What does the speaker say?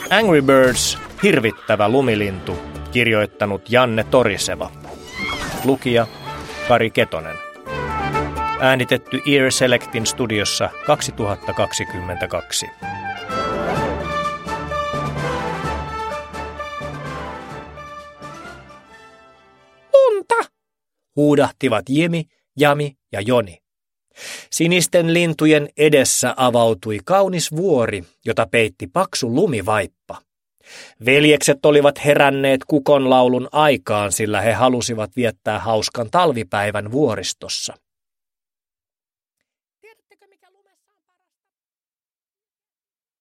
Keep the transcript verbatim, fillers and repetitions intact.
Angry Birds, hirvittävä lumilintu, kirjoittanut Janne Toriseva. Lukija Kari Ketonen. Äänitetty Ear Selectin studiossa kaksituhattakaksikymmentäkaksi. Unta! Huudahtivat Jimi, Jami ja Joni. Sinisten lintujen edessä avautui kaunis vuori, jota peitti paksu lumivaippa. Veljekset olivat heränneet kukonlaulun aikaan, sillä he halusivat viettää hauskan talvipäivän vuoristossa.